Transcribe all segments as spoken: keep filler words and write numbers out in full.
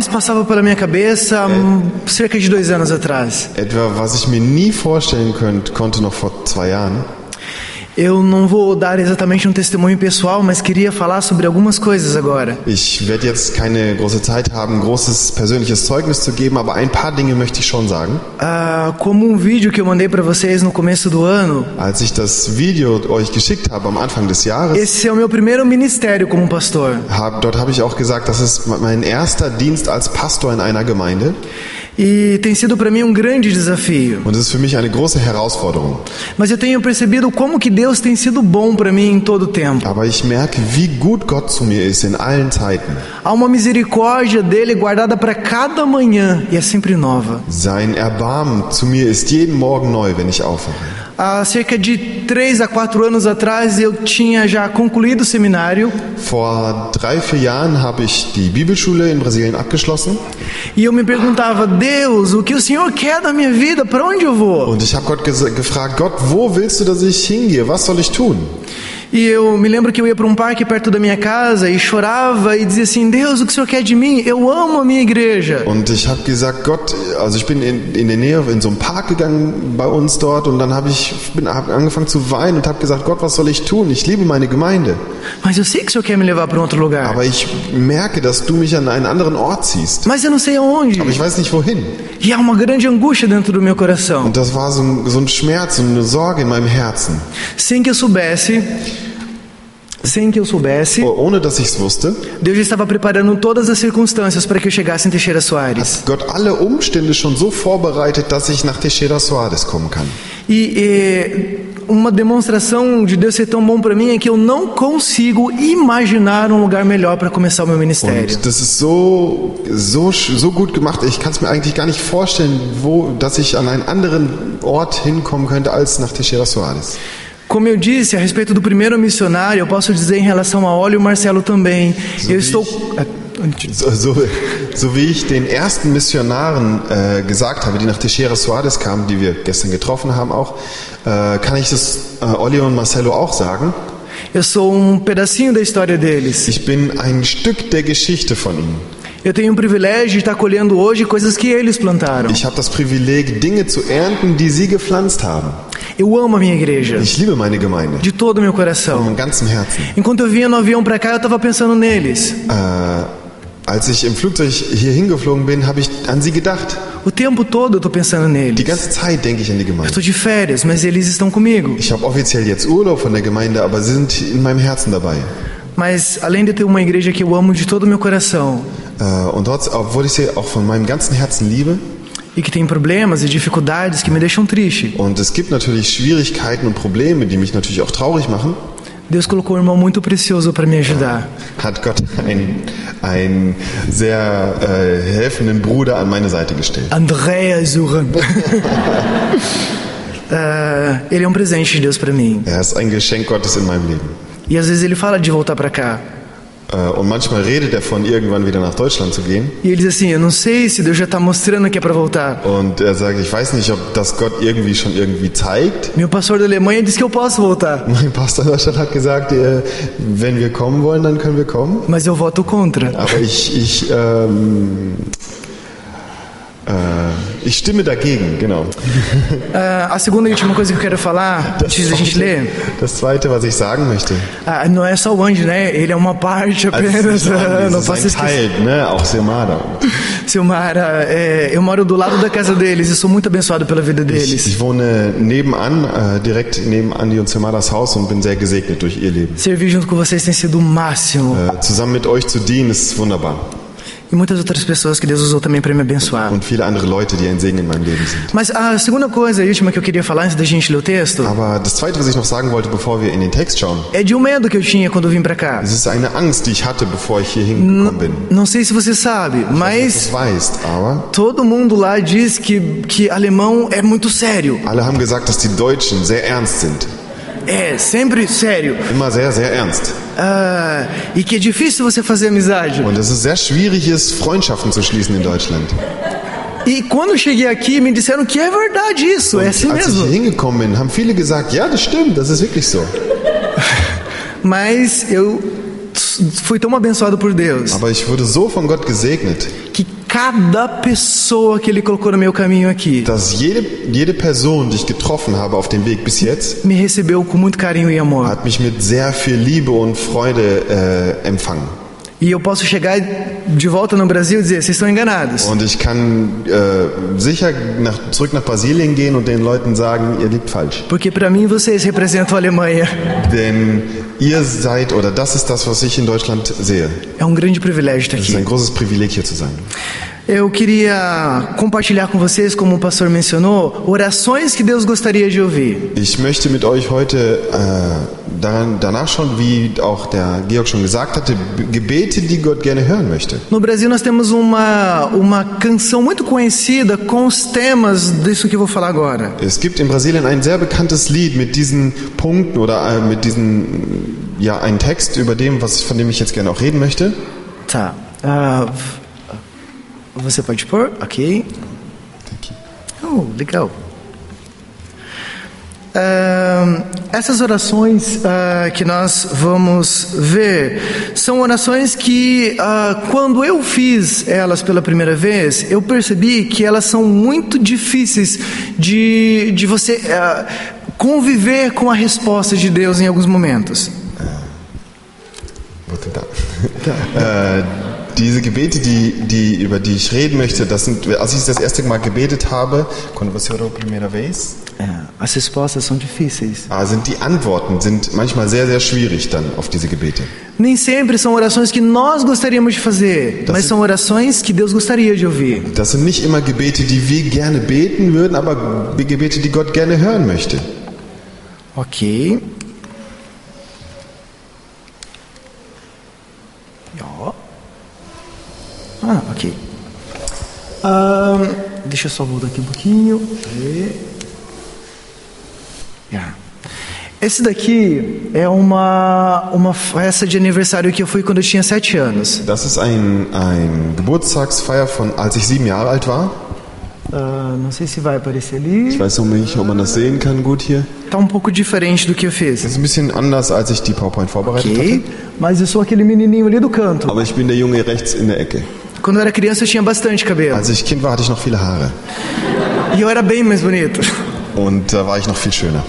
jamais passava pela minha cabeça há cerca de dois anos atrás. Etwa, was ich mir nie vorstellen könnt, konnte noch vor zwei Jahren. Eu não vou dar exatamente um testemunho pessoal, mas queria falar sobre algumas coisas agora. Ich werde jetzt keine große Zeit haben, ein großes persönliches Zeugnis zu geben, aber ein paar Dinge möchte ich schon sagen. Ah, como um vídeo que eu mandei para vocês no começo do ano. Als ich das Video euch geschickt habe am Anfang des Jahres, esse é o meu primeiro ministério como pastor. Hab, dort habe ich auch gesagt, das ist mein erster Dienst als Pastor in einer Gemeinde. E tem sido para mim um grande desafio. Und es ist für mich eine große Herausforderung. Mas eu tenho percebido como que Deus tem sido bom para mim em todo o tempo. Aber ich merke, wie gut Gott zu mir ist in allen Zeiten. Há uma misericórdia dele guardada para cada manhã e é sempre nova. Sein Erbarmen zu mir ist jeden Morgen neu, wenn ich aufwache. Há cerca de três a quatro anos atrás eu tinha já concluído o seminário. Vor drei, vier Jahren habe ich die Bibelschule in Brasilien abgeschlossen. E eu me perguntava, Deus, o que o Senhor quer da minha vida? Para onde eu vou? Und ich habe Gott ges- gefragt, Gott, wo willst du, dass ich hingehe? Was soll ich tun? E eu me lembro que eu ia para um parque perto da minha casa e chorava e dizia assim, Deus, o que o Senhor quer de mim? Eu amo a minha igreja. Und ich habe gesagt, Gott, also ich bin in, in der Nähe in so einen Park gegangen bei uns dort und dann habe ich bin, hab angefangen zu weinen und habe gesagt, Gott, was soll ich tun? Ich liebe meine Gemeinde. Mas eu sei que o Senhor quer me levar para um outro lugar. Aber ich merke, dass du mich an einen anderen Ort ziehst. Mas eu não sei aonde. Aber ich weiß nicht wohin. E há uma grande angústia dentro do meu coração. Und das war so ein, so ein Schmerz und eine Sorge in meinem Herzen. Sem que eu soubesse, sem que eu soubesse, Ohne dass ich es wusste, Deus já estava preparando todas as circunstâncias para que eu chegasse em Teixeira Soares. hat Gott alle Umstände schon so vorbereitet, dass ich nach Teixeira Soares kommen kann. E, e uma demonstração de Deus ser tão bom para mim é que eu não consigo imaginar um lugar melhor para começar o meu ministério. Und das ist so, so, so gut gemacht, ich kann es mir eigentlich gar nicht vorstellen, wo, dass ich an einen anderen Ort hinkommen könnte als nach Teixeira Soares. Como eu disse a respeito do primeiro missionário, eu posso dizer em relação a Olho e o Marcelo também. So eu wie estou So, so, so wie ich den ersten Missionaren äh, gesagt habe, die nach Teixeira Soares kamen, die wir gestern getroffen haben auch, äh, kann ich das äh, Olli und Marcelo auch sagen. Eu sou um pedacinho da história deles. Ich bin ein Stück der Geschichte von ihnen. Eu tenho o privilégio de estar colhendo hoje coisas que eles plantaram. Ich habe das Privileg, Dinge zu ernten, die sie gepflanzt haben. Eu amo a minha igreja. Ich liebe meine Gemeinde. De todo o meu Von coração. meinem ganzen Herzen. Enquanto eu vinha no avião para cá, eu estava pensando neles. Äh, als ich im Flugzeug hier hingeflogen bin, habe ich an sie gedacht. O tempo todo eu estou pensando Die neles. ganze Zeit denke ich an die Eu Gemeinde. estou de férias, mas eles estão comigo. Ich habe offiziell jetzt Urlaub von der Gemeinde, aber sie sind in meinem Herzen dabei. Mas além de ter uma igreja que eu amo de todo o meu coração Äh, und trotz, obwohl ich sie auch von meinem ganzen Herzen liebe, e que tem problemas e dificuldades que me deixam triste, und es gibt natürlich Schwierigkeiten und Probleme, die mich natürlich auch traurig machen, Deus colocou um irmão muito precioso para me ajudar. hat Gott einen, einen sehr äh, helfenden Bruder an meine Seite gestellt. André Zuran. Ah, ele é um presente de Deus para mim. Er ist ein Geschenk Gottes in meinem Leben. E às vezes ele fala de voltar para cá. Äh, und manchmal redet er von, irgendwann wieder nach Deutschland zu gehen. E ele diz assim, eu não sei se Deus já está mostrando que é para voltar. Und er sagt, ich weiß nicht, ob das Gott irgendwie schon irgendwie zeigt. Meu pastor da Alemanha disse que eu posso voltar, Mein Pastor in Deutschland hat gesagt, äh, wenn wir kommen wollen, dann können wir kommen. mas eu voto contra. Aber ich, ich, ähm, äh, ich stimme dagegen, genau. Ah, a segunda e última coisa que eu quero falar, antes da gente ler, Das Zweite, was ich sagen möchte, ah, não é só o Anjo, né? Ele é uma parte also apenas. es ist ah, ein, não es posso ist ein esquecer. Teil, ne? Auch Silmara. Silmara, é, eu moro do lado da casa deles e sou muito abençoado pela vida Ich, deles. ich wohne nebenan, äh, direkt neben Andi und Silmaras Haus und bin sehr gesegnet durch ihr Leben. Servir junto com vocês tem sido o máximo. Äh, zusammen mit euch zu dienen, ist wunderbar. E muitas outras pessoas que Deus usou também para me abençoar. Und viele andere Leute, die ein Segen in meinem Leben sind. Mas a segunda coisa e última que eu queria falar antes da gente ler o texto Aber das Zweite, was ich noch sagen wollte, bevor wir in den Text schauen, é de um medo que eu tinha quando eu vim para cá. es ist eine Angst, die ich hatte, bevor ich hier hingekommen bin. Não sei se você sabe, Du mas weißt, aber todo mundo lá diz que, que alemão é muito sério. alle haben gesagt, dass die Deutschen sehr ernst sind. É, sempre sério. Immer sehr, sehr ernst. Ah, e que é difícil você fazer amizade. Und dass es sehr schwierig ist, Freundschaften zu schließen in Deutschland. E quando eu cheguei aqui, me disseram que é verdade isso, é assim Als ich mesmo. hier hingekommen bin, haben viele gesagt, ja, das stimmt, das ist wirklich so. Mas eu fui tão abençoado por Deus Aber ich wurde so von Gott gesegnet, que cada pessoa que Ele colocou no meu caminho aqui dass jede, jede Person, die ich getroffen habe auf dem Weg bis jetzt, me recebeu com muito carinho e amor. hat mich mit sehr viel Liebe und Freude äh, empfangen. E eu posso chegar de volta no Brasil e dizer, vocês estão enganados. Und ich kann äh, sicher nach, zurück nach Brasilien gehen und den Leuten sagen, ihr liegt falsch. Porque para mim vocês representam a Alemanha. Denn ihr seid, oder das ist das, was ich in Deutschland sehe. É um grande privilégio estar Es ist aqui. ein großes Privileg, hier zu sein. Eu queria compartilhar com vocês, como o pastor mencionou, orações que Deus gostaria de ouvir. Ich möchte mit euch heute äh, daran, danach schauen, wie auch der Georg schon gesagt hatte, Gebete, die Gott gerne hören möchte. No Brasil nós temos uma, uma canção muito conhecida com os temas disso que eu vou falar agora. Es gibt in Brasilien ein sehr bekanntes Lied mit diesen Punkten oder äh, mit diesen, ja, einen Text über dem, was, von dem ich jetzt gerne auch reden möchte. Tá. Uh, você pode pôr? Ok. Oh, legal. Uh, essas orações uh, que nós vamos ver são orações que uh, quando eu fiz elas pela primeira vez, eu percebi que elas são muito difíceis de, de você uh, conviver com a resposta de Deus em alguns momentos. Vou tentar. äh, diese Gebete, die, die, über die ich reden möchte, das sind, als ich das erste Mal gebetet habe, quando você orou a primeira vez, É, as respostas são difíceis. ah, sind die Antworten sind manchmal sehr, sehr schwierig dann auf diese Gebete. Nem sempre são orações que nós gostaríamos de fazer, Das mas ist- são orações que Deus gostaria de ouvir. Das sind nicht immer Gebete, die wir gerne beten würden, aber Gebete, die Gott gerne hören möchte. Ok. Ja. Ah, ok. Ahn, deixa eu só voltar aqui um pouquinho. E... Já. Esse daqui é uma, uma festa de aniversário que eu fui quando eu tinha sete anos. Das ist ein, ein Geburtstagsfeier von, als ich sieben Jahre alt war. Ah, não sei se vai aparecer ali. Ich weiß noch nicht, ob man das sehen kann gut hier. Tá um pouco diferente do que eu fiz. Das ist ein bisschen anders, als ich die PowerPoint vorbereitet Ok. hatte. Mas eu sou aquele menininho ali do canto. Aber ich bin der Junge rechts in der Ecke. Quando eu era criança eu tinha bastante cabelo. Als ich Kind war, hatte ich noch viele Haare. E eu era bem mais bonito. Und da war ich noch viel schöner.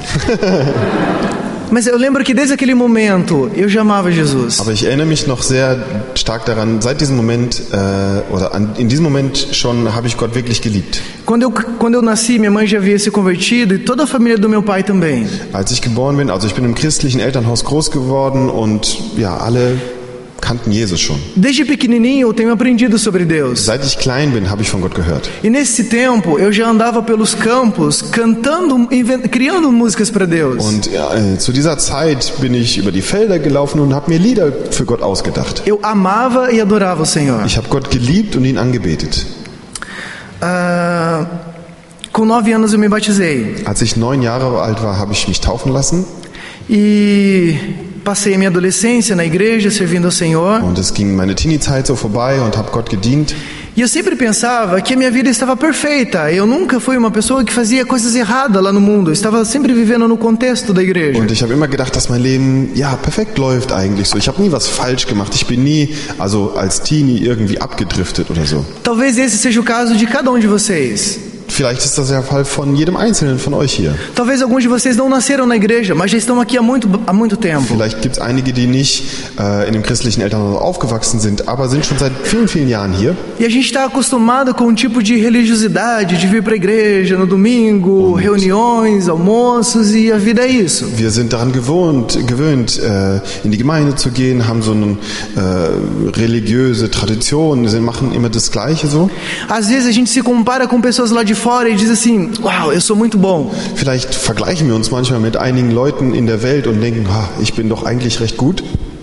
Mas eu lembro que desde aquele momento eu já amava Jesus. Aber ich erinnere mich noch sehr stark daran, seit diesem Moment, äh, oder an, in diesem Moment schon habe ich Gott wirklich geliebt. Quando eu, quando eu nasci, minha mãe já havia se convertido e toda a família do meu pai também. Als ich geboren bin, also ich bin im christlichen Elternhaus groß geworden und ja, alle kannten Jesus schon. Desde pequenininho eu tenho aprendido sobre Deus. Seit ich klein bin, habe ich von Gott gehört. E nesse tempo eu já andava pelos campos cantando, invent- criando músicas para Deus. Und ja, äh, zu dieser Zeit bin ich über die Felder gelaufen und habe mir Lieder für Gott ausgedacht. Eu amava e adorava o Senhor. Ich habe Gott geliebt und ihn angebetet. Ah, com nove anos eu me batizei. Als ich neun Jahre alt war, habe ich mich taufen lassen. E passei a minha adolescência na igreja, servindo ao Senhor. Und es ging meine Teenie-Zeit so vorbei und habe Gott gedient. E eu sempre pensava que a minha vida estava perfeita. Eu nunca fui uma pessoa que fazia coisas erradas lá no mundo. Eu estava sempre vivendo no contexto da igreja. Und ich habe immer gedacht, dass mein Leben ja perfekt läuft eigentlich so. Ich habe nie was falsch gemacht. Ich bin nie, also als Teenie irgendwie abgedriftet oder so. Talvez esse seja o caso de cada um de vocês. Vielleicht ist das der Fall von jedem Einzelnen von euch hier. Talvez alguns de vocês não nasceram na igreja, mas já estão aqui há muito, há muito tempo. Vielleicht gibt es einige, die nicht äh, in dem christlichen Elternhaus aufgewachsen sind, aber sind schon seit vielen, vielen Jahren hier. E a gente está acostumado com um tipo de religiosidade, de vir para a igreja no domingo, reuniões, almoços, e a vida é isso. Wir sind daran gewohnt, gewöhnt, äh, in die Gemeinde zu gehen, haben so eine äh, religiöse Tradition, wir machen immer das Gleiche so. Às vezes a gente se compara com pessoas lá de fora e diz assim, uau, eu sou muito bom. Vielleicht vergleichen wir uns manchmal mit einigen Leuten in der Welt und denken, ha, ich bin doch eigentlich recht gut.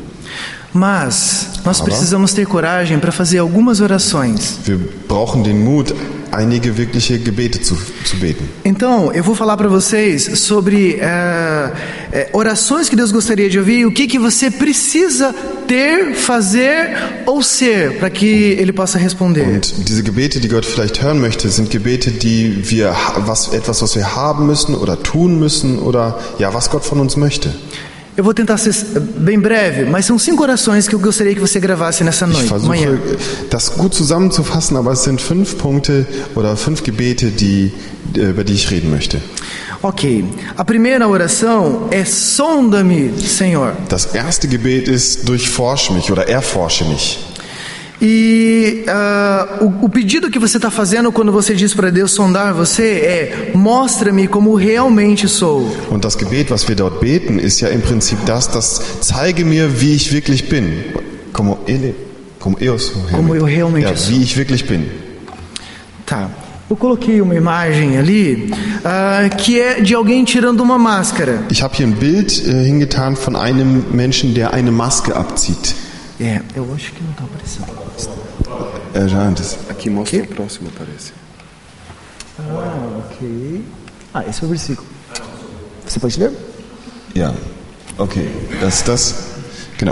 Mas nós Aber- precisamos ter coragem para fazer algumas orações. Wir brauchen den Mut, einige wirkliche Gebete zu, zu beten. Então, eu vou falar para vocês sobre é, é, orações que Deus gostaria de ouvir e o que, que você precisa ter, fazer ou ser para que Ele possa responder. Und diese Gebete, die Gott vielleicht hören möchte, sind Gebete, die wir, ha- was, etwas, was wir haben müssen oder tun müssen oder ja, was Gott von uns möchte. Eu vou tentar ser bem breve, mas são cinco orações que eu gostaria que você gravasse nessa Ich noite, manhã. versuche, das gut zusammenzufassen, aber es sind fünf Punkte oder fünf Gebete, die, über die ich reden möchte. Ok, a primeira oração é sonda-me, Senhor. Das erste Gebet ist, durchforsche mich oder erforsche mich. E uh, o, o pedido que você está fazendo quando você diz para Deus sondar você é: mostra-me como realmente sou. Und das Gebet, was wir dort beten, ist ja im Prinzip das, das zeige mir, wie ich wirklich bin. Como ele, como eu sou Como eu realmente ja, sou. wie ich wirklich bin. Tá. Eu coloquei uma imagem ali uh, que é de alguém tirando uma máscara. Ich habe hier ein Bild äh, hingetan von einem Menschen, der eine Maske abzieht. É, eu acho que não está aparecendo. Äh, já antes. Aqui mostra Aqui? o próximo, parece. Ah, ok. Ah, esse é o versículo. Você pode ler? Ja, okay, das ist das. Genau.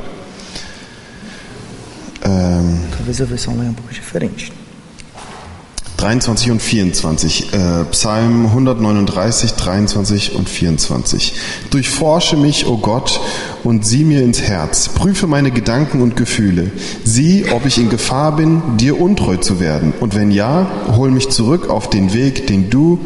Ähm, Talvez a versão lá é um pouco diferente. dreiundzwanzig und vierundzwanzig, äh, Psalm hundertneununddreißig, dreiundzwanzig und vierundzwanzig. Durchforsche mich, o Gott, und sieh mir ins Herz. Prüfe meine Gedanken und Gefühle. Sieh, ob ich in Gefahr bin, dir untreu zu werden. Und wenn ja, hol mich zurück auf den Weg, den du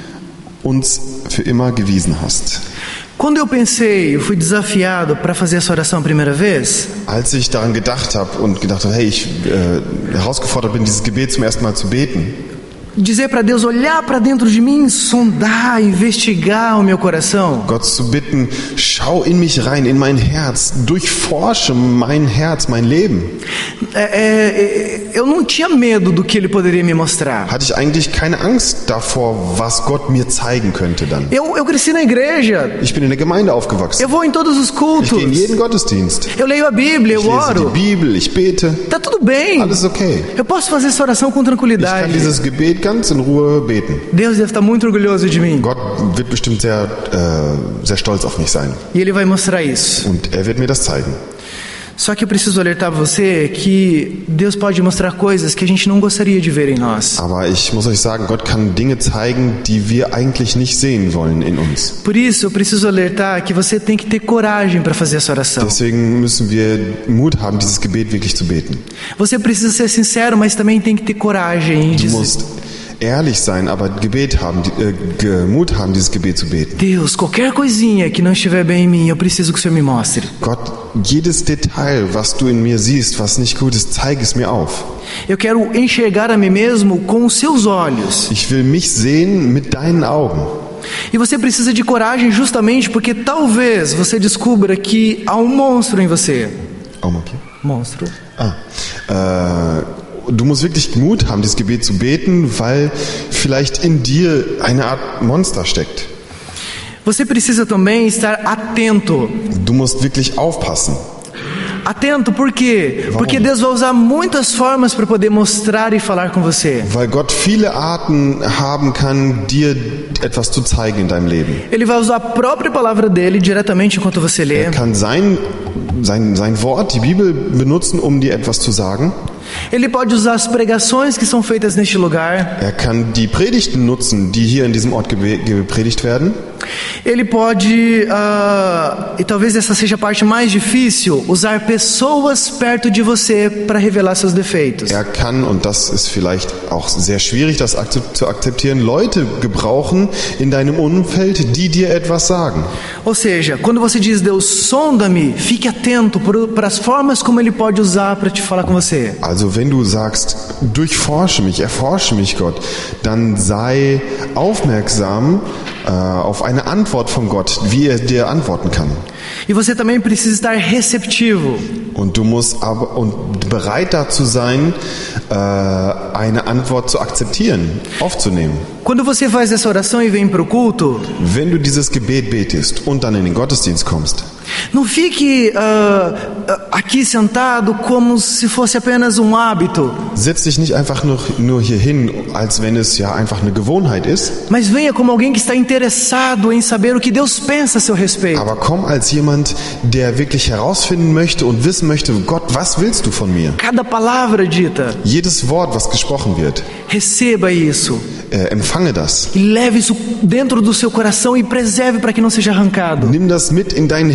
uns für immer gewiesen hast. Quando eu pensei, eu fui desafiado para fazer essa oração a primeira vez, Als ich daran gedacht habe und gedacht habe, hey, ich äh, herausgefordert bin, dieses Gebet zum ersten Mal zu beten, dizer para Deus olhar para dentro de mim, sondar, investigar o meu coração, Gott zu bitten, schau in mich rein, in mein Herz, durchforsche mein Herz, mein Leben. é, é, eu não tinha medo do que Ele poderia me mostrar. Hatte ich eigentlich keine Angst davor, was Gott mir zeigen könnte dann. Eu, eu cresci na igreja, Ich bin in der Gemeinde aufgewachsen. eu vou em todos os Ich cultos, gehe in jeden Gottesdienst. eu leio a Bíblia, Ich eu lese die oro, Bibel, ich bete. tá tudo bem. Alles okay. Eu posso fazer essa oração com Ich kann tranquilidade. dieses Gebet ganz in Ruhe beten. Deus deve estar muito orgulhoso de mim. Gott wird bestimmt sehr, äh, sehr stolz auf mich sein. E Ele vai mostrar isso. Und er wird mir das zeigen. Só que eu preciso alertar você que Deus pode mostrar coisas que a gente não gostaria de ver em nós. Aber ich muss euch sagen, Gott kann Dinge zeigen, die wir eigentlich nicht sehen wollen in uns. Por isso, eu preciso alertar que você tem que ter coragem para fazer essa oração. Deswegen müssen wir Mut haben, dieses Gebet wirklich zu beten. Você precisa ser sincero, mas também tem que ter coragem em Du dizer: musst ehrlich sein, aber Gebet haben, die- äh, Mut haben, dieses Gebet zu beten. Deus, qualquer coisinha que não estiver bem em mim, eu preciso que o Senhor me mostre. Gott, jedes Detail, was du in mir siehst, was nicht gut ist, zeig es mir auf. Eu quero enxergar a mim mesmo com os seus olhos. Ich will mich sehen mit deinen Augen. E você precisa de coragem justamente porque talvez você descubra que há um monstro em você. Oh, okay. Monstro. Ah, äh, du musst wirklich Mut haben, dieses Gebet zu beten, weil vielleicht in dir eine Art Monster steckt. Você precisa também estar atento. Du musst wirklich aufpassen. Atento por quê? Porque Deus vai usar muitas formas para poder mostrar e falar com você. Weil Gott viele Arten haben kann, dir etwas zu zeigen in deinem Leben. Ele vai usar a própria palavra dele diretamente enquanto você lê. Er kann sein, sein, sein Wort, die Bibel benutzen, um dir etwas zu sagen. Ele pode usar as pregações que são feitas neste lugar. Er kann die Predigten nutzen, die hier in diesem Ort gebe- gepredigt werden. Ele pode, ah, e talvez essa seja a parte mais difícil, usar pessoas perto de você para revelar seus defeitos. Er kann, und das ist vielleicht auch sehr schwierig, das akzept- zu akzeptieren, Leute gebrauchen in deinem Umfeld, die dir etwas sagen. Ou seja, quando você diz Deus, sonda-me, fique atento para as formas como Ele pode usar para te falar com você. Also wenn du sagst, durchforsche mich, erforsche mich Gott, dann sei aufmerksam äh, auf eine Antwort von Gott, wie er dir antworten kann. E você também precisa estar receptivo. Und du musst aber und bereit dazu sein, äh, eine Antwort zu akzeptieren, aufzunehmen. Quando você faz essa oração e vem para o culto, Wenn du dieses Gebet betest und dann in den Gottesdienst kommst, não fique ah, ah, aqui sentado como se fosse apenas um hábito, setz dich nicht einfach nur, nur hier hin, als wenn es ja einfach eine Gewohnheit ist, mas venha como alguém que está interessado em saber o que Deus pensa a seu respeito. aber komm als jemand, der wirklich herausfinden möchte und wissen möchte, Gott, was willst du von mir? Cada palavra dita, Jedes Wort, was gesprochen wird, receba isso äh, empfange das. e leve isso dentro do seu coração e preserve para que não seja arrancado. Nimm das mit in dein Herz und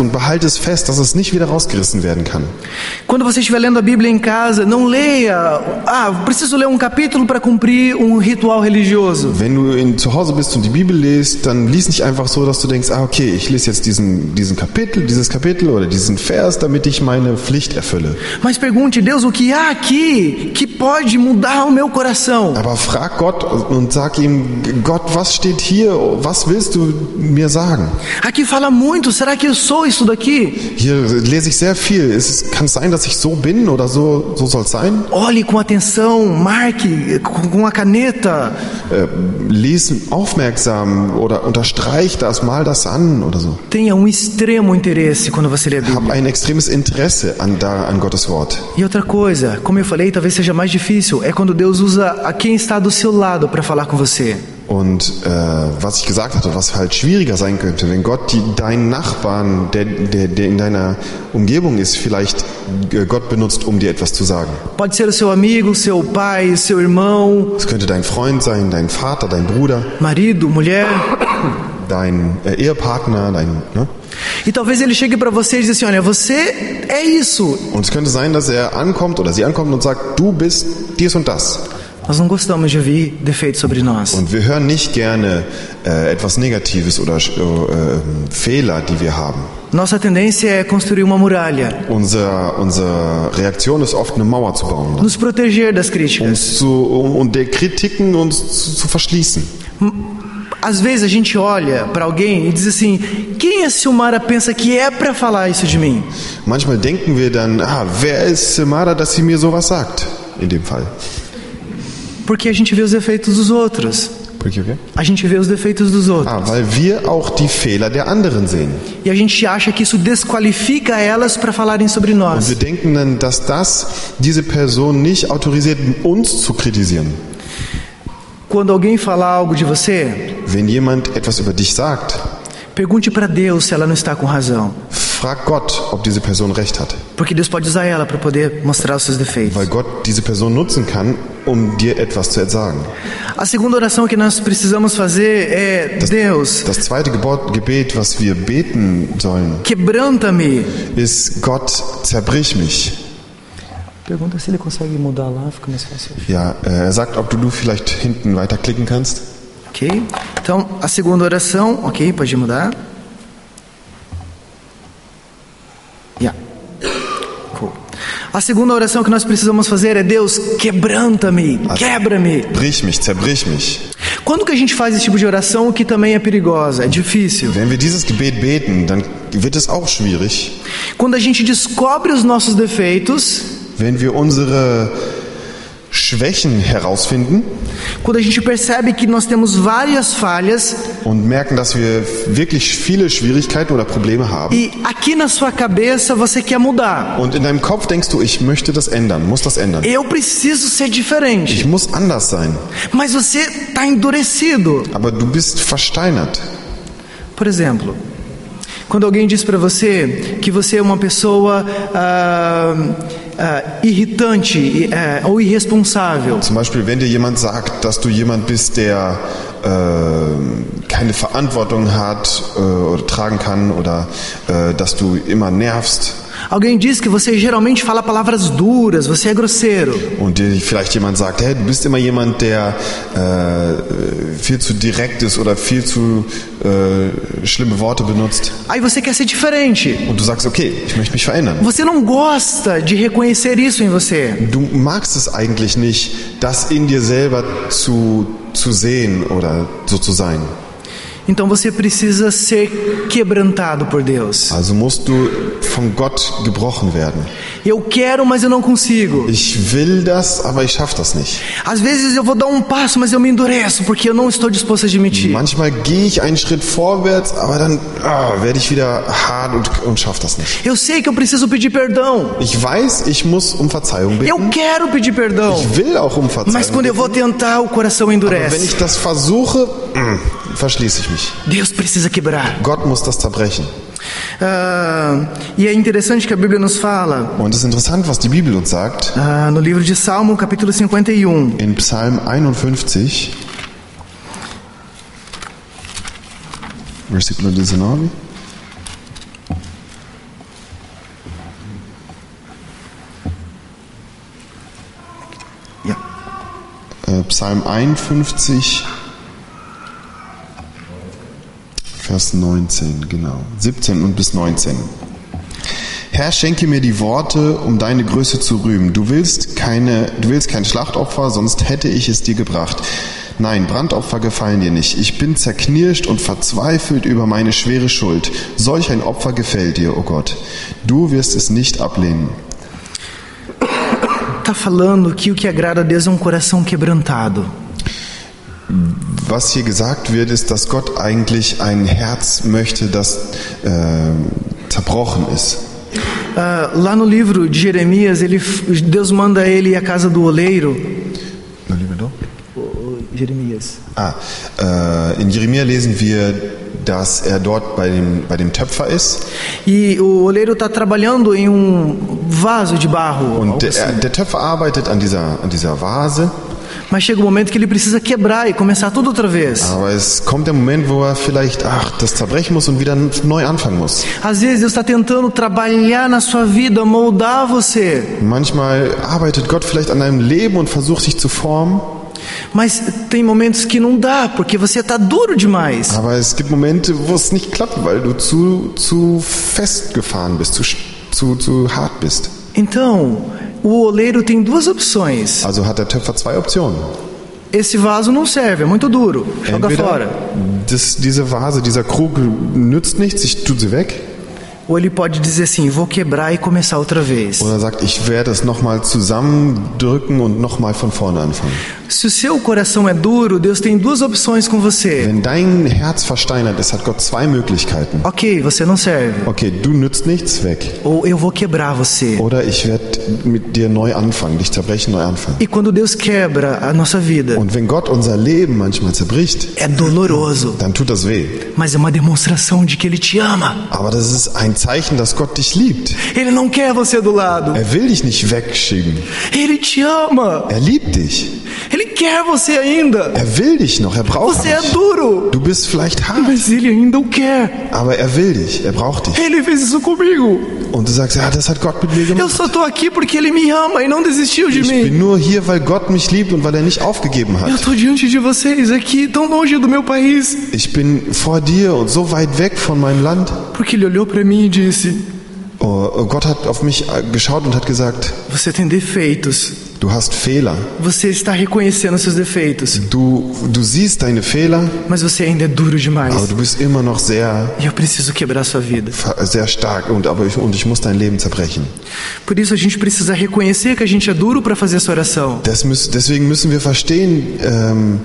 und behalte es fest, dass es nicht wieder rausgerissen werden kann. Quando você estiver lendo a Bíblia em casa, não leia, ah, preciso ler um capítulo para cumprir um ritual religioso. Wenn du in, zu Hause bist und die Bibel liest, dann lies nicht einfach so, dass du denkst, ah, okay, ich lese jetzt diesen, diesen Kapitel, dieses Kapitel oder diesen Vers, damit ich meine Pflicht erfülle. Mas pergunte, Deus, o que há aqui que pode mudar o meu coração? Aber frag Gott und sag ihm, Gott, was steht hier? Was willst du mir sagen? Aqui fala muito, será que eu sou isso daqui? Hier lese ich sehr viel. Es kann es sein, dass ich so bin oder so, so soll es sein? Olhe com atenção, marque com com a caneta. Äh, lies aufmerksam oder unterstreich das, mal das an oder so. Tenha um extremo interesse quando você lê a Hab Bíblia. ein extremes Interesse an, da, an Gottes Wort. E outra coisa, como eu falei, talvez seja mais difícil, é quando Deus usa a quem está do seu lado para falar com você. Und äh, was ich gesagt hatte, was halt schwieriger sein könnte, wenn Gott die, deinen Nachbarn, der, der, der in deiner Umgebung ist, vielleicht äh, Gott benutzt, um dir etwas zu sagen. Pode ser o seu amigo, seu pai, seu irmão, Es könnte dein Freund sein, dein Vater, dein Bruder, marido, mulher. dein äh, Ehepartner, dein... Ne? E talvez ele chegue para você e diz assim, olha, você é isso. Und es könnte sein, dass er ankommt oder sie ankommt und sagt, du bist dies und das. Nós não gostamos de ouvir defeitos sobre nós. Und wir hören nicht gerne äh, etwas Negatives oder äh, Fehler, die wir haben. Nossa tendência é construir uma muralha, Unser, unsere Reaktion ist oft, eine Mauer zu bauen. nos proteger das críticas. Uns zu, um, um der Kritiken uns zu, zu verschließen. Às vezes a gente olha para alguém e diz assim, quem a Silmara pensa que é para falar isso de mim? Manchmal denken wir dann, ah, wer ist Silmara, dass sie mir sowas sagt? In dem Fall. Porque a gente vê os defeitos dos outros. Okay, okay. A gente vê os defeitos dos outros. Ah, weil wir auch die Fehler der anderen sehen. E a gente acha que isso desqualifica elas para falarem sobre Und nós. wir denken dann, dass das diese Person nicht autorisiert, uns zu kritisieren. Quando alguém fala algo de você, Wenn jemand etwas über dich sagt, pergunte para Deus se ela não está com razão. frag Gott, ob diese Person recht hat. Porque Deus pode usar ela para poder mostrar os seus defeitos. Weil Gott diese Person nutzen kann, um dir etwas zu sagen. A segunda oração que nós precisamos fazer é, Deus, Das zweite Gebot, Gebet, was wir beten sollen, quebranta-me. ist Gott, zerbrich mich. Pergunta se ele consegue mudar lá, fica mais fácil. Ja, äh, er sagt, ob du, du vielleicht hinten weiterklicken kannst. Ok? Então, a segunda oração, ok, pode mudar. Yeah. Cool. A segunda oração que nós precisamos fazer é Deus, quebranta-me, quebra-me. Brich mich, zerbrich mich. Quando que a gente faz esse tipo de oração que também é perigosa, é difícil? Wenn wir dieses Gebet beten, dann wird es auch schwierig. Quando a gente descobre os nossos defeitos, Wenn wir unsere Schwächen herausfinden quando a gente percebe que nós temos várias falhas und merken, dass wir wirklich viele Schwierigkeiten oder Probleme haben. e aqui na sua cabeça você quer mudar. Und in deinem Kopf denkst du, ich möchte das ändern, muss das ändern. Eu preciso ser diferente. Ich muss anders sein. Mas você está endurecido. Aber du bist versteinert. Por exemplo, quando alguém diz para você que você é uma pessoa ah, ah, irritante ah, ou irresponsável, Zum Beispiel, wenn dir jemand sagt, dass du jemand bist, der äh, keine Verantwortung hat äh, oder tragen kann oder äh, dass du immer nervst. alguém diz que você geralmente fala palavras duras, você é grosseiro. Und dir vielleicht jemand sagt, hey, du bist immer jemand, der äh, viel zu direkt ist oder viel zu äh, schlimme Worte benutzt. Aí você quer ser diferente. Und du sagst, okay, ich möchte mich verändern. Você não gosta de reconhecer isso em você. Du magst es eigentlich nicht, das in dir selber zu, zu sehen oder so zu sein. Então você precisa ser quebrantado por Deus. Also musst du von Gott gebrochen werden. Eu quero, mas eu não consigo. Ich will das, aber ich schaffe das nicht. Às vezes eu vou dar um passo, mas eu me endureço porque eu não estou disposto a admitir. Manchmal gehe ich einen Schritt vorwärts, aber dann ah, werde ich wieder hart und, und schaffe das nicht. Eu sei que eu preciso pedir perdão. Ich weiß, ich muss um Verzeihung Eu bitten. quero pedir perdão. Ich will auch um Verzeihung Mas quando eu vou bitten. tentar, o coração Aber wenn endurece. ich das versuche, mm, verschließe ich mich. Deus precisa quebrar. Gott muss das zerbrechen. Ah, e é interessante que a Bíblia nos fala, Und es ist interessant, was die Bibel uns sagt. ah, no livro de Salmo, capítulo cinquenta e um. In Psalm einundfünfzig, versículo dezenove. äh, Psalm einundfünfzig, Vers neunzehn, genau, siebzehn und bis neunzehn. Herr, schenke mir die Worte, um deine Größe zu rühmen. Du willst keine, du willst kein Schlachtopfer, sonst hätte ich es dir gebracht. Nein, Brandopfer gefallen dir nicht. Ich bin zerknirscht und verzweifelt über meine schwere Schuld. Solch ein Opfer gefällt dir, oh Gott. Du wirst es nicht ablehnen. Está falando que o que agrada a Deus é um coração quebrantado. Was hier gesagt wird, ist, dass Gott eigentlich ein Herz möchte, das äh, zerbrochen ist. Uh, lá no livro de Jeremias, ele, Deus manda ele ir à casa do oleiro. No livro do? Jeremias. Ah, äh, in Jeremia lesen wir, dass er dort bei dem, bei dem Töpfer ist. E o oleiro está trabalhando em um vaso de barro. Und der, der Töpfer arbeitet an dieser, an dieser Vase. Mas chega um momento que ele precisa quebrar e começar tudo outra vez. Aber es kommt der Moment, wo er vielleicht, ach, das zerbrechen muss und wieder neu anfangen muss. Às vezes Deus está tentando trabalhar na sua vida, moldar você. Manchmal arbeitet Gott vielleicht an deinem Leben und versucht dich zu formen. Mas tem momentos que não dá, porque você está duro demais. Aber es gibt Momente, wo es nicht klappt, weil du zu, zu festgefahren bist, zu, zu, zu hart bist. Então, o oleiro tem duas opções. Also hat der Töpfer zwei Optionen. Esse vaso não serve, é muito duro. Joga Entweder fora. Das, diese Vase, dieser Krug nützt nichts, ich tue sie weg. Ou ele pode dizer assim, vou quebrar e começar outra vez. Oder er sagt, ich werde es nochmal zusammendrücken und nochmal von vorne anfangen. Se o seu coração é duro, Deus tem duas opções com você. Wenn dein Herz versteinert ist, hat Gott zwei Möglichkeiten. Ok, você não serve. Okay, du nützt nichts, weg. Ou eu vou quebrar você. Oder ich werde mit dir neu anfangen, dich zerbrechen, neu anfangen. E quando Deus quebra a nossa vida, Und wenn Gott unser Leben manchmal zerbricht, é doloroso, dann tut das weh. mas é uma demonstração de que Ele te ama. Aber das ist ein Zeichen, dass Gott dich liebt. Ele não quer você do lado. Er will dich nicht wegschieben. Ele te ama. Er liebt dich. Ele quer você ainda. Er will dich noch, er braucht Você é dich. duro, Du bist vielleicht hart, mas Ele ainda o quer. aber er will dich, er braucht dich. Ele fez isso comigo. Und du sagst, ja, das hat Gott mit mir Eu gemacht. só tô aqui porque Ele me ama e não desistiu de Ich bin mim. nur hier, weil Gott mich liebt und weil er nicht aufgegeben Eu hat. tô diante de vocês aqui, tão longe do meu país, Ich bin vor dir und so weit weg von meinem Land. porque Ele olhou para mim e disse: Oh, Gott hat auf mich geschaut und hat gesagt, você tem defeitos. du hast Fehler. Você está reconhecendo seus defeitos, Du, du siehst deine Fehler, mas você ainda é duro demais. aber du bist immer noch sehr, E eu preciso quebrar sua vida. sehr stark und, aber ich, und ich muss dein Leben zerbrechen. Por isso a gente precisa reconhecer que a gente é duro para fazer essa oração. Das müß, deswegen müssen wir verstehen, ähm,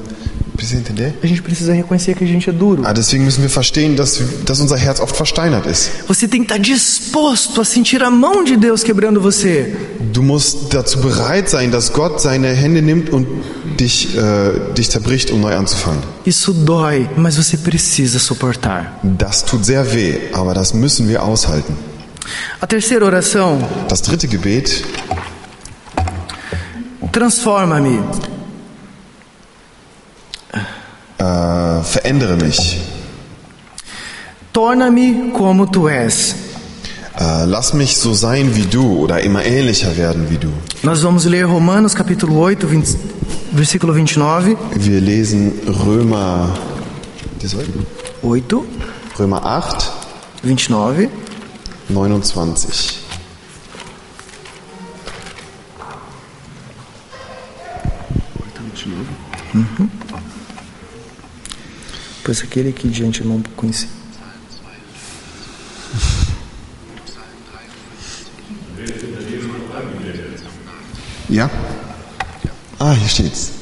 A gente precisa reconhecer que a gente é duro. ah, deswegen müssen wir verstehen, dass, dass unser Herz oft versteinert ist. Você tem que estar disposto a sentir a mão de Deus quebrando você. Du musst dazu bereit sein, dass Gott seine Hände nimmt und dich, äh, dich zerbricht, um neu anzufangen. Isso dói, mas você precisa suportar. Das tut sehr weh, aber das müssen wir aushalten. A terceira oração: Das dritte Gebet: transforma-me. Äh, verändere mich. Torna-me como tu és. Äh, lass mich so sein wie du oder immer ähnlicher werden wie du. Nós vamos ler Romanos capítulo oito, vinte, versículo vinte e nove. Wir lesen Römer, oito, Römer acht, vinte e nove. neunundzwanzig. Uhum. Pois aquele que de antemão conheci. Ja? Ah, hier steht's.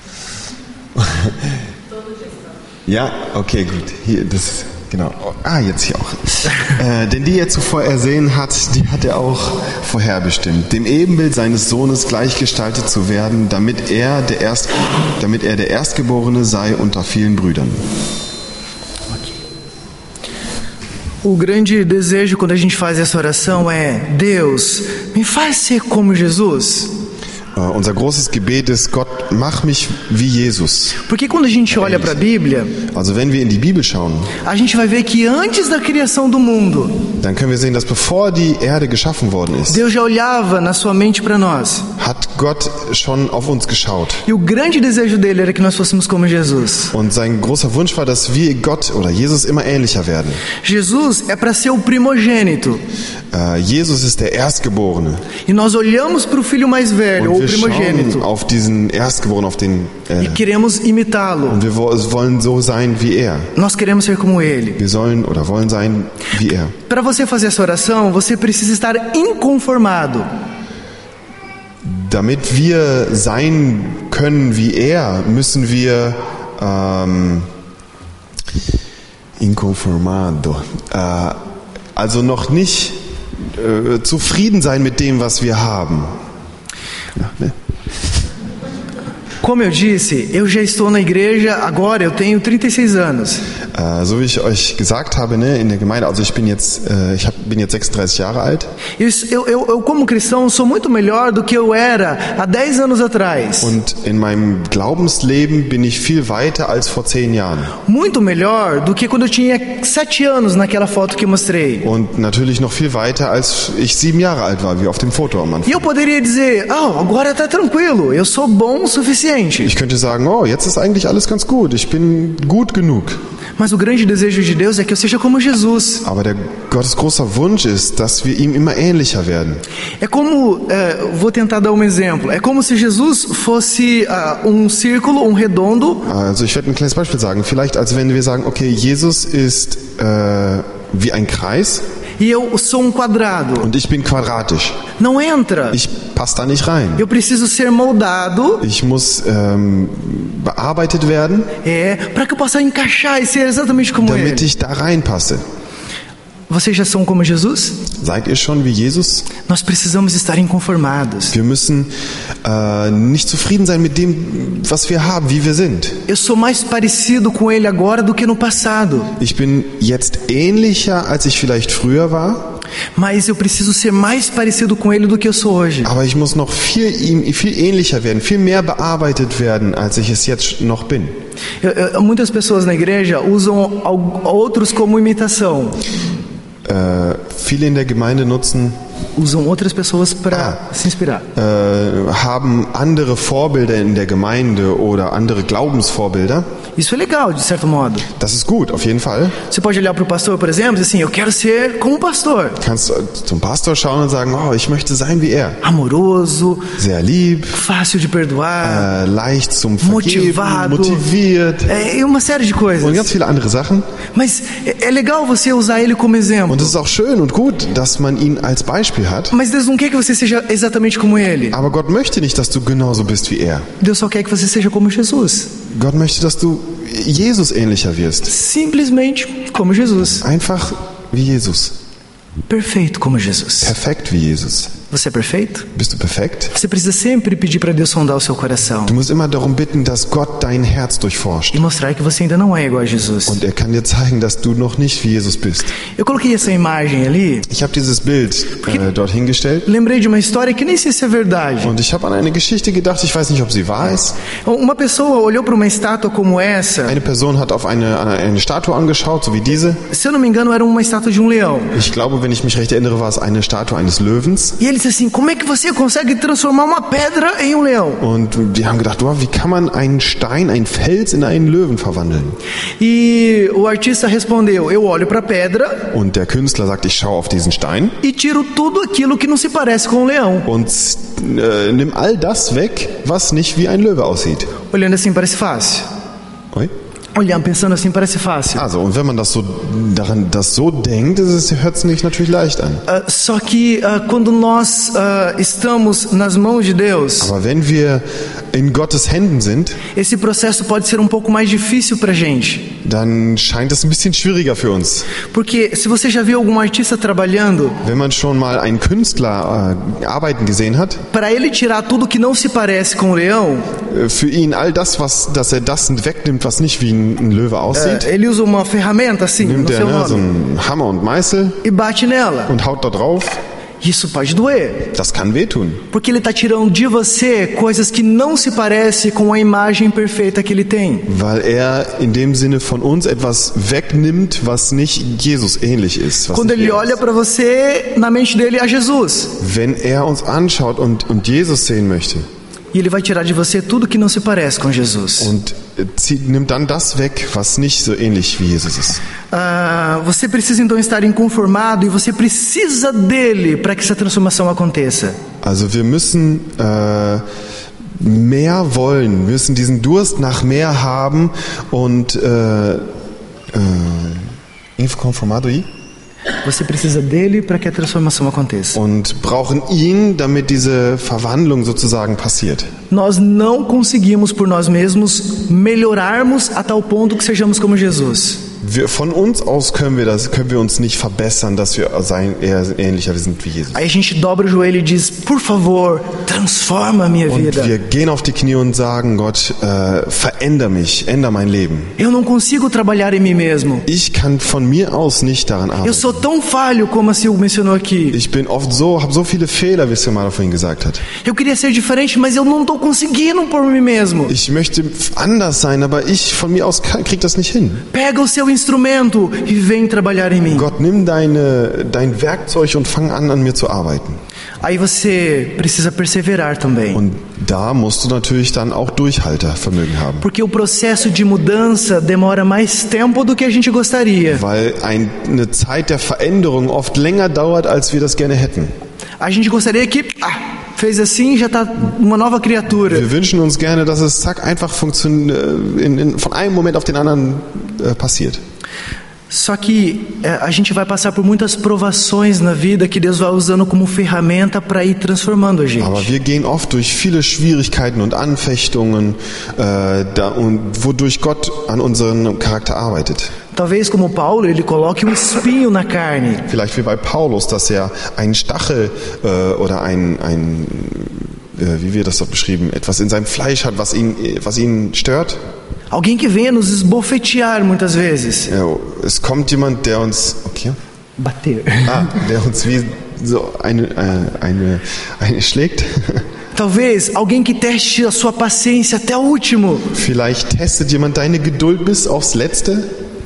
Ja, okay, gut. Hier, das ist, genau. Ah, jetzt hier auch. Äh, denn die er zuvor ersehen hat, die hat er auch vorherbestimmt, dem Ebenbild seines Sohnes gleichgestaltet zu werden, damit er der Erst, damit er der Erstgeborene sei unter vielen Brüdern. O grande desejo quando a gente faz essa oração é: Deus, me faz ser como Jesus. Uh, unser großes Gebet ist, Gott, mach mich wie Jesus. Porque quando a gente olha para a Bíblia, Also wenn wir in die Bibel schauen, a gente vai ver que antes da criação do mundo, dann können wir sehen, dass bevor die Erde geschaffen worden ist, Deus já olhava na sua mente para nós. hat Gott schon auf uns geschaut. E o grande desejo dele era que nós fôssemos como Jesus. Und sein großer Wunsch war, dass wir Gott oder Jesus immer ähnlicher werden. Jesus é para ser o primogênito. Uh, Jesus ist der Erstgeborene. E nós olhamos para o filho mais velho, ou Und o wir schauen primogênito, auf diesen Erstgeborenen, auf den, äh, e queremos imitá-lo. und wir wo- wollen so sein wie er. Nós queremos ser como ele. Wir sollen oder wollen sein wie er. Para você fazer essa oração, você precisa estar inconformado. Damit wir sein können wie er, müssen wir ähm, inconformado, äh, also noch nicht äh, zufrieden sein mit dem, was wir haben. Ja, ne? Como eu disse, eu já estou na igreja agora, eu tenho trinta e seis anos. Äh, so wie ich euch gesagt habe, ne, in der Gemeinde, also ich bin jetzt, äh, ich hab, bin jetzt sechsunddreißig Jahre alt. Eu, eu, eu, eu, como cristão, sou muito melhor do que eu era há dez anos atrás. Und in meinem Glaubensleben bin ich viel weiter als vor zehn Jahren. Muito melhor do que quando eu tinha sete anos naquela foto que eu mostrei. Und natürlich noch viel weiter, als ich sieben Jahre alt war, wie auf dem Foto am Anfang. E eu poderia dizer, oh, agora tá tranquilo, eu sou bom o suficiente. Ich könnte sagen, oh, jetzt ist eigentlich alles ganz gut, ich bin gut genug. Mas o grande desejo de Deus é que eu seja como Jesus. Aber der Gottes großer Wunsch ist, dass wir ihm immer ähnlicher werden. É como, é, vou tentar dar um exemplo, é como se Jesus fosse uh, um círculo, um redondo, Also ich werde ein kleines Beispiel sagen. Vielleicht als wenn wir sagen, okay, Jesus ist äh, wie ein Kreis e eu sou um quadrado. und ich bin quadratisch. Não entra. Ich passe da nicht rein. Eu preciso ser moldado, Ich muss ähm, bearbeitet werden, é, para que eu possa encaixar e ser exatamente como damit ele. ich da reinpasse. Vocês já são como Jesus? Seid ihr schon wie Jesus? Nós precisamos estar inconformados. Wir müssen äh, nicht zufrieden sein mit dem, was wir haben, wie wir sind. Eu sou mais parecido com ele agora do que no passado. Ich bin jetzt ähnlicher, als ich vielleicht früher war, Mas eu preciso ser mais parecido com ele do que eu sou hoje. aber ich muss noch viel ihm viel ähnlicher werden, viel mehr bearbeitet werden, als ich es jetzt noch bin. Eu, eu, muitas pessoas na igreja usam al- outros como imitação. Äh, viele in der Gemeinde nutzen, Usam outras pessoas para se inspirar. äh, haben andere Vorbilder in der Gemeinde oder andere Glaubensvorbilder. Isso é legal, de certo modo. Das ist gut, auf jeden Fall. Você pode olhar para o pastor, por exemplo, e dizer assim, eu quero ser como o pastor. Du kannst äh, zum Pastor schauen und sagen, oh, ich möchte sein wie er. Amoroso, Sehr lieb, fácil de perdoar, äh, leicht zum Vergeben, motivado, motiviert é, e uma série de und coisas. ganz viele andere Sachen. Mas é, é legal você usar ele como exemplo. Und es ist auch schön und gut, dass man ihn als Beispiel hat. Mas Deus não quer que você seja exatamente como ele. Aber Gott möchte nicht, dass du genauso bist wie er. Deus só quer que você seja como Jesus. Gott möchte, dass du Jesus ähnlicher wirst. Simplesmente como Jesus. Einfach wie Jesus. Perfeito como Jesus. Perfekt wie Jesus. Você é perfeito? Bist du perfekt? Você precisa sempre pedir para Deus sondar o seu coração Du musst immer darum bitten, dass Gott dein Herz durchforscht. e mostrar que você ainda não é igual a Jesus. Und er kann dir zeigen, dass du noch nicht wie Jesus bist. Eu coloquei essa imagem ali, Ich habe dieses Bild äh, dort hingestellt lembrei de uma história que nem sei se é verdade. und ich habe an eine Geschichte gedacht, ich weiß nicht, ob sie wahr ist. Uma pessoa olhou para uma estátua como essa. Eine Person hat auf eine, eine, eine Statue angeschaut, so wie diese. Se eu não me engano, era uma estátua de um leão. Ich glaube, wenn ich mich recht erinnere, war es eine Statue eines Löwens. E ele disse assim, como é que você consegue transformar uma pedra em um leão? Und die haben gedacht, wow, wie kann man einen Stein, einen Fels in einen Löwen verwandeln? E o artista respondeu, eu olho para a pedra Und der Künstler sagt, ich schaue auf diesen Stein e tiro tudo aquilo que não se parece com um leão. und äh, nimm all das weg, was nicht wie ein Löwe aussieht. Olhando assim parece fácil. Oi? Olhando, pensando assim parece fácil. Also, und wenn man das so daran das so denkt, hört es sich natürlich leicht an. Uh, só que uh, quando nós uh, estamos nas mãos de Deus, Aber wenn wir in Gottes Händen sind, esse processo pode ser um pouco mais difícil pra gente. dann scheint es ein bisschen schwieriger für uns. Porque se você já viu algum artista trabalhando, Wenn man schon mal einen Künstler äh, arbeiten gesehen hat, para ele tirar tudo que não se parece com o leão, äh, für ihn all das, was, dass er das wegnimmt, was nicht wie ein, ein Löwe aussieht, uh, ele usa uma ferramenta assim, nimmt no er seu ne, so nome, einen Hammer und Meißel e bate nela. und haut da drauf. Isso pode doer, Das kann wehtun, porque ele está tirando de você coisas que não se parecem com a imagem perfeita que ele tem. weil er in dem Sinne von uns etwas wegnimmt, was nicht Jesus ähnlich ist. Was Quando nicht ele er olha ist. para você, na mente dele há Jesus. Wenn er uns anschaut und, und Jesus sehen möchte E ele vai tirar de você tudo que não se parece com Jesus. und äh, zieht, nimmt dann das weg, was nicht so ähnlich wie Jesus ist. Ah, você precisa então estar inconformado e você precisa dele para que essa transformação aconteça. Also wir müssen äh, mehr wollen, wir müssen diesen Durst nach mehr haben und äh, äh, inconformado aí? Você precisa dele para que a transformação aconteça. Und brauchen ihn, damit diese Verwandlung sozusagen passiert. Nós não conseguimos por nós mesmos melhorarmos a tal ponto que sejamos como Jesus. Wir, von uns aus können wir das, können wir uns nicht verbessern, dass wir sein, eher ähnlicher sind wie Jesus. Aí a gente dobra o joelho e diz: por favor, transforma a minha Und vida. wir gehen auf die Knie und sagen, Gott, äh, veränder mich, änder mein Leben. Eu não consigo trabalhar em mim mesmo. Ich kann von mir aus nicht daran Eu arbeiten. sou tão falho como a Sil mencionou aqui. Ich bin oft so, habe so viele Fehler, wie es Samara vorhin gesagt hat. Eu queria ser diferente, mas eu não estou conseguindo por mim mesmo. Ich möchte anders sein, aber ich von mir aus kann, krieg das nicht hin. Pega o seu instrumento e vem trabalhar em mim. Gott, nimm deine, dein Werkzeug und fang an, an mir zu arbeiten. Aí você precisa perseverar também. Und da musst du natürlich dann auch Durchhaltevermögen haben. Porque o processo de mudança demora mais tempo do que a gente gostaria. Weil ein, eine Zeit der Veränderung oft länger dauert, als wir das gerne hätten. A gente gostaria que, ah, fez assim, já está uma nova criatura. Wir wünschen uns gerne, dass es zack einfach funktioniert, in, in, von einem Moment auf den anderen äh, passiert. Só que é, a gente vai passar por muitas provações na vida que Deus vai usando como ferramenta para ir transformando a gente. Aber wir gehen oft durch viele Schwierigkeiten und Anfechtungen, äh, da, und wodurch Gott an unserem Charakter arbeitet. Talvez como Paulo, ele coloque um espinho na carne. Vielleicht wie bei Paulus, dass er einen Stachel äh, oder ein, ein äh, wie wir das dort beschrieben, etwas in seinem Fleisch hat, was ihn, was ihn stört. Alguém que venha nos esbofetear muitas vezes. Ja, es kommt jemand, der uns, okay, Bater. ah, der uns wie so eine, äh, eine, eine schlägt. Talvez alguém que teste a sua paciência até o último. Vielleicht testet jemand deine Geduld bis aufs Letzte.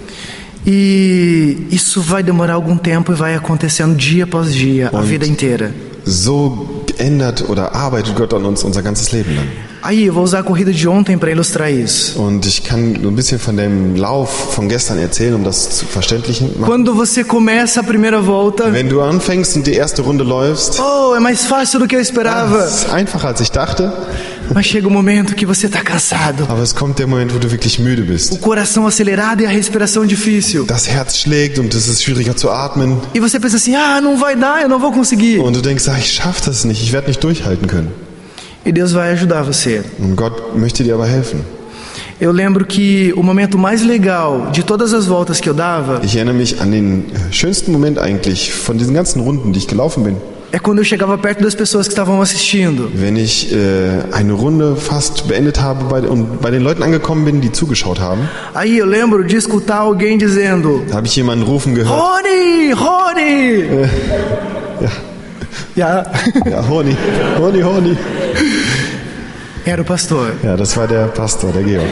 E isso vai demorar algum tempo e vai acontecendo dia após dia, a Und vida inteira. So ändert oder arbeitet Gott an uns unser ganzes Leben lang. Aí eu vou usar a corrida de ontem para ilustrar isso. Und ich kann nur ein bisschen von dem Lauf von gestern erzählen, um das zu verständlichen machen. Quando você começa a primeira volta, Wenn du anfängst und die erste Runde läufst, oh, é mais fácil do que eu ah, esperava. es ist einfacher als ich dachte, Mas chega um momento que você está cansado. aber es kommt der Moment, wo du wirklich müde O bist. coração acelerado e a respiração difícil. Das Herz schlägt und es ist schwieriger zu atmen. E você pensa assim, ah, não vai dar, eu não vou conseguir. Und du denkst, ah, ich schaff das nicht, ich werde nicht durchhalten können. E Deus vai ajudar você. Und Gott möchte dir aber helfen. Eu lembro que o momento mais legal de todas as voltas que eu dava Ich erinnere mich an den schönsten Moment eigentlich von diesen ganzen Runden, die ich gelaufen bin. é quando eu chegava perto das pessoas que estavam assistindo. Wenn ich äh, eine Runde fast beendet habe bei, und bei den Leuten angekommen bin, die zugeschaut haben, Aí eu lembro de escutar alguém dizendo: da habe ich jemanden rufen gehört. Rony, Rony! Ja, Ja, ja, Honi, Honi, Honi. era o pastor. Ja, das war der Pastor, der Georg.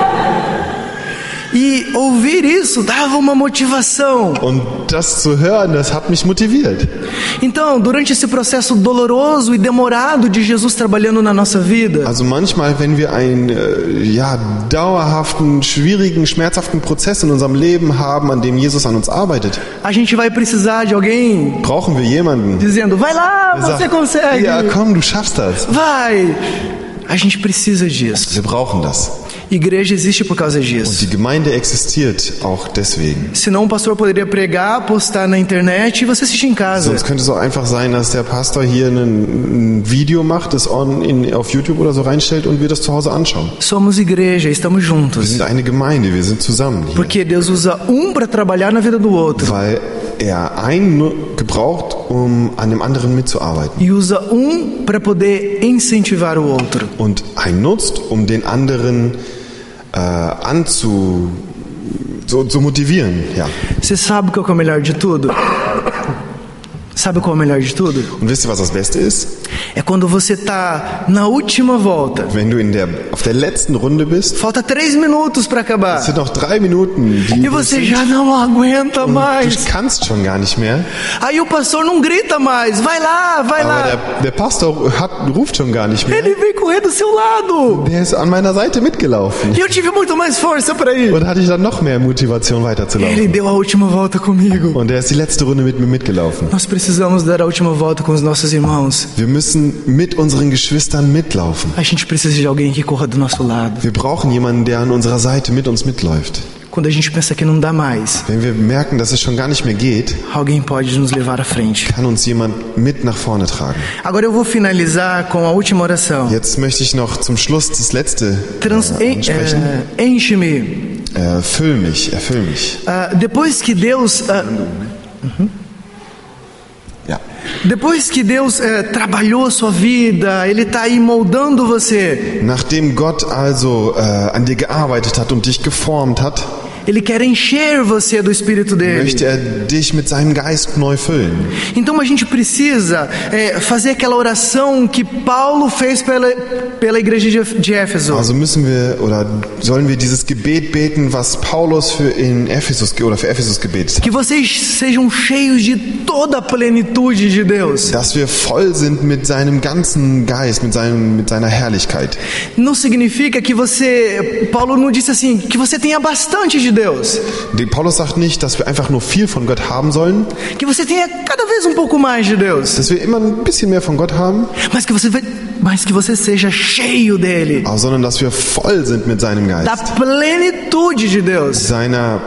E ouvir isso dava uma motivação. Und das zu hören, das hat mich motiviert. Então, durante esse processo doloroso e demorado de Jesus trabalhando na nossa vida, Also manchmal, wenn wir einen äh, ja, dauerhaften, schwierigen, schmerzhaften Prozess in unserem Leben haben, an dem Jesus an uns arbeitet, a gente vai precisar de alguém brauchen wir jemanden, dizendo: vai lá, der você consegue. ja komm, du schaffst das. Vai. A gente precisa disso. Wir brauchen das. Igreja existe por causa Und disso. die Gemeinde existiert auch deswegen. Senão um pastor poderia pregar, postar na internet e você assistir em casa. Sonst könnte es auch einfach sein, dass der Pastor hier ein, ein Video macht, das on, in, auf YouTube oder so reinstellt und wir das zu Hause anschauen. Somos igreja, estamos Wir juntos. sind eine Gemeinde, wir sind zusammen hier. Porque Deus usa um para trabalhar na vida do outro. Weil er einen nur gebraucht, um an dem anderen mitzuarbeiten. E usa um para poder incentivar o outro. Und einen nutzt, um den anderen äh, anzu... So, zu motivieren, ja. Você sabe o que é o melhor de tudo? Sabe qual é o melhor de tudo? Und wisst ihr, was das Beste ist? É quando você tá na última volta. Wenn du in der, auf der letzten Runde bist, Falta três minutos para acabar. es sind noch drei Minuten, die E você já não aguenta du mais. kannst schon gar nicht mehr. Aí o pastor não grita mais. Vai lá, vai Aber lá. der, der Pastor hat, ruft schon gar nicht mehr. Ele vem correr do seu lado. Der ist an meiner Seite mitgelaufen. E eu tive muito mais força para ir. Und hatte ich dann noch mehr Motivation Ele weiterzulaufen. deu a última volta comigo. Und er ist die letzte Runde mit mir mitgelaufen. Nós precisamos dar a última volta com os nossos irmãos. Wir müssen mit unseren Geschwistern mitlaufen. A gente precisa de alguém que corra do nosso lado. Wir brauchen jemanden, der an unserer Seite mit uns mitläuft. Quando a gente pensa que não dá mais, Wenn wir merken, dass es schon gar nicht mehr geht, alguém pode nos levar à frente. kann uns jemand mit nach vorne tragen. Agora eu vou finalizar com a última oração. Jetzt möchte ich noch zum Schluss das letzte Trans äh, en, ansprechen. eh, enche-me. Erfüll mich, erfüll mich. Ah, depois que Deus, ah, Ja. depois que Deus eh, trabalhou a sua vida, Ele está aí moldando você. Nachdem Gott also äh, an dir gearbeitet hat und dich geformt hat, Ele quer encher você do Espírito dele. möchte er dich mit seinem Geist neu füllen. Então a gente precisa eh, fazer aquela oração que Paulo fez pela, pela igreja de, de Éfeso. Also müssen wir oder sollen wir dieses Gebet beten, was Paulus für in Ephesus ge- oder für Ephesus gebetet hat, Que vocês sejam cheios de toda a plenitude de Deus. dass wir voll sind mit seinem ganzen Geist, mit seinem mit seiner Herrlichkeit. Não significa que você, Paulo não disse assim, que você tenha bastante de Deus. Die Paulus sagt nicht, dass wir einfach nur viel von Gott haben sollen, Que você tenha cada vez um pouco mais de Deus. dass wir immer ein bisschen mehr von Gott haben, Mas que você, vai- mas que você seja cheio dele. aber sondern dass wir voll sind mit seinem Da Geist, plenitude de Deus. seiner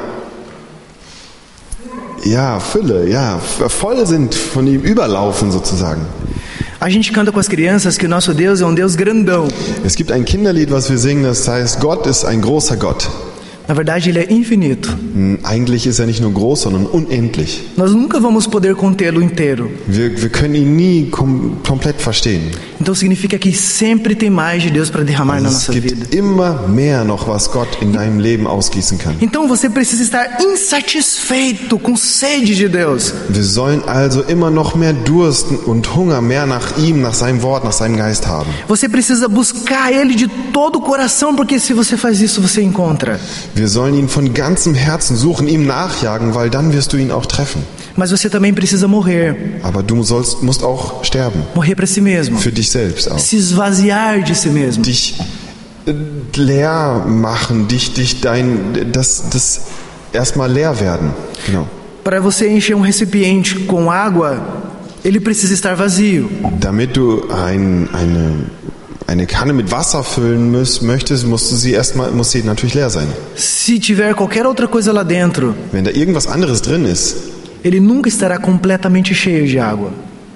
ja, Fülle, ja, voll sind von ihm, überlaufen sozusagen. A gente canta com as crianças que o nosso Deus é um Deus grandão. Es gibt ein Kinderlied, was wir singen, das heißt, Gott ist ein großer Gott. Na verdade, ele é infinito. Hm, Eigentlich ist er nicht nur groß, sondern unendlich. Nós nunca vamos poder contê-lo inteiro. Wir, wir können ihn nie kom komplett verstehen. Então significa que sempre tem mais de Deus para derramar na Also es nossa vida. gibt immer mehr noch, was Gott in deinem Leben ausgießen kann. Então você precisa estar insatisfeito, com sede de Deus. Wir sollen also immer noch mehr Durst und Hunger mehr nach ihm, nach seinem Wort, nach seinem Geist haben. Você precisa buscar Ele de todo o coração, porque se você faz isso, você encontra. Wir sollen ihn von ganzem Herzen suchen, ihm nachjagen, weil dann wirst du ihn auch treffen. Mas você também precisa morrer. Aber du sollst, musst auch sterben. Morrer para si mesmo. Für dich selbst auch. Se esvaziar de si mesmo. Dich äh, leer machen, dich, dich dein, das, das erstmal leer werden. Genau. Para você encher um recipiente com água, ele precisa estar vazio. Damit du ein, eine, eine Kanne mit Wasser füllen müsst, möchtest, musst du sie erstmal, muss sie natürlich leer sein. Se tiver qualquer outra coisa lá dentro, Wenn da irgendwas anderes drin ist, ele nunca estará completamente cheio de água.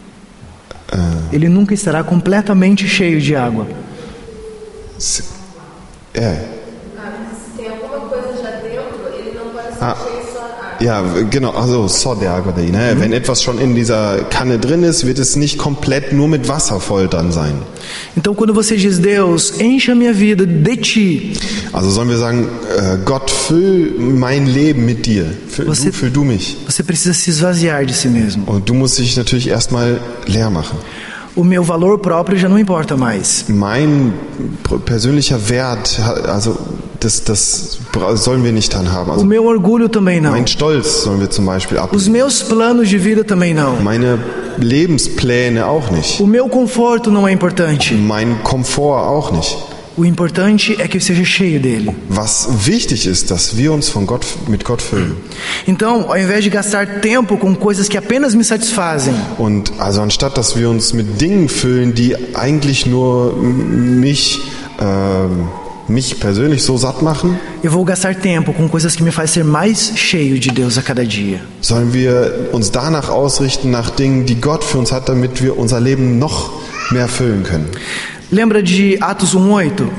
Ele nunca estará completamente cheio de água. se- é, Se tem alguma coisa já dentro, ele não vai ser Ah. cheio só água. ja, genau, also so der Água daí, ne? Wenn etwas schon in dieser Kanne drin ist, wird es nicht komplett nur mit Wasser voll dann sein. Então quando você diz, Deus, encha a minha vida de ti, Also sollen wir sagen, äh, Gott, füll mein Leben mit dir. Füll, Você- du, füll du mich. você precisa se esvaziar de si mesmo. Und du musst dich natürlich erstmal leer machen. O meu valor próprio já não importa mais. Mein pr- persönlicher Wert, also das, das bra- sollen wir nicht dann haben. O Also meu orgulho também não. mein Stolz sollen wir zum Beispiel ab. Os meus planos de vida também não. Meine Lebenspläne auch nicht. O meu conforto não é importante. Mein Komfort auch nicht. O importante é que eu seja cheio dele. Was wichtig ist, dass wir uns von Gott, mit Gott füllen. Então, ao invés de gastar tempo com coisas que apenas me satisfazem, Und also anstatt, dass wir uns mit Dingen füllen, die eigentlich nur m- mich, ähm, mich persönlich so satt machen, eu vou gastar tempo com coisas que me fazem ser mais cheio de Deus a cada dia. sollen wir uns danach ausrichten, nach Dingen, die Gott für uns hat, damit wir unser Leben noch mehr füllen können. Lembra de Atos um oito?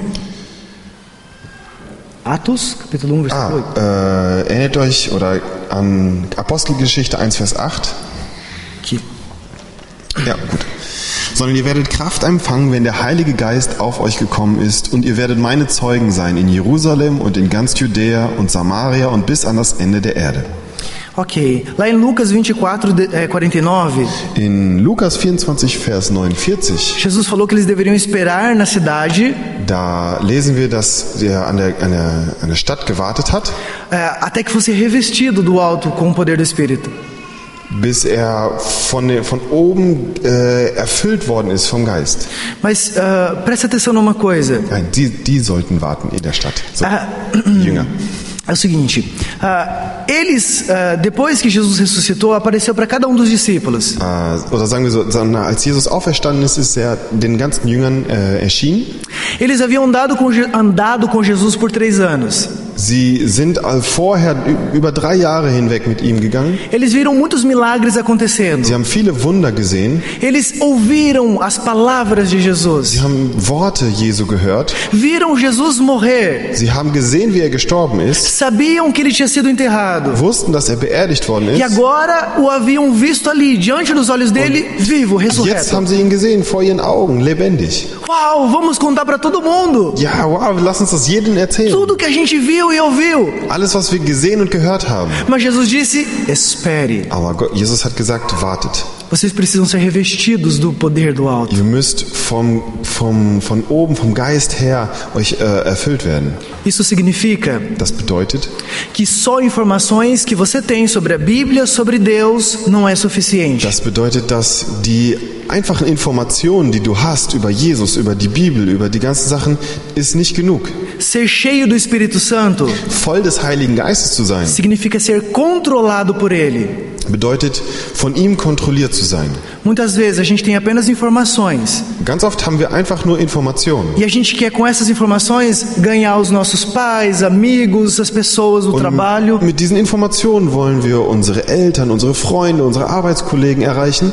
Atos, capítulo um, versículo oito. Ah, äh, erinnert euch oder an Apostelgeschichte eins, Vers acht. Aqui. Ja, gut. Sondern ihr werdet Kraft empfangen, wenn der Heilige Geist auf euch gekommen ist, und ihr werdet meine Zeugen sein in Jerusalem und in ganz Judäa und Samaria und bis an das Ende der Erde. Ok. Lá em Lucas vinte e quatro, de- eh, quarenta e nove, In Lukas vierundzwanzig, Vers neunundvierzig, Jesus falou que eles deveriam esperar na cidade da lesen wir, dass er an der, an der, an der Stadt gewartet hat, eh, até que fosse revestido do alto com o poder do Espírito. bis er von, der, von oben äh, erfüllt worden ist vom Geist. Mas ah, preste atenção numa coisa. Nein, die, die sollten warten in der Stadt. So, Ah, die Jünger. É o seguinte, ah, eles, ah, depois que Jesus ressuscitou, apareceu para cada um dos discípulos. Äh, oder sagen wir so, sagen, na, als Jesus auferstanden ist, ist er den ganzen Jüngern äh, erschienen. Eles haviam andado com, Je- andado com Jesus por três anos. Sie sind all vorher ü- über drei Jahre hinweg mit ihm gegangen. Eles viram muitos milagres acontecendo. Sie haben viele Wunder gesehen. Eles ouviram as palavras de Jesus. Sie haben Worte Jesu gehört. Viram Jesus morrer. Sie haben gesehen, wie er gestorben ist. Sabiam que ele tinha sido enterrado. Wussten, dass er beerdigt worden E ist. agora o haviam visto ali, diante dos olhos dele, vivo, Jetzt ressurreto. haben sie ihn gesehen, vor ihren Augen, lebendig. Uau, vamos contar para todo mundo. Ja, wow, lass uns das jedem erzählen. Tudo que a gente viu e ouviu. Alles, was wir gesehen und gehört haben. Mas Jesus disse: espere. Aber Gott, Jesus hat gesagt, wartet. Vocês precisam ser revestidos do poder do alto. Ihr müsst vom, vom, von oben, vom Geist her euch äh, erfüllt werden. Isso significa Das bedeutet, que só informações que você tem sobre a Bíblia, sobre Deus, não é suficiente. das bedeutet, dass die einfachen Informationen, die du hast über Jesus, über die Bibel, über die ganzen Sachen, ist nicht genug. Ser cheio do Espírito Santo Voll des Heiligen Geistes zu sein, significa ser controlado por Ele. bedeutet, von ihm kontrolliert zu sein. Muitas vezes a gente tem apenas informações Ganz oft haben wir einfach nur Informationen. e a gente quer com essas informações ganhar os nossos pais, amigos, as pessoas do trabalho. Und mit diesen Informationen wollen wir unsere Eltern, unsere Freunde, unsere Arbeitskollegen erreichen.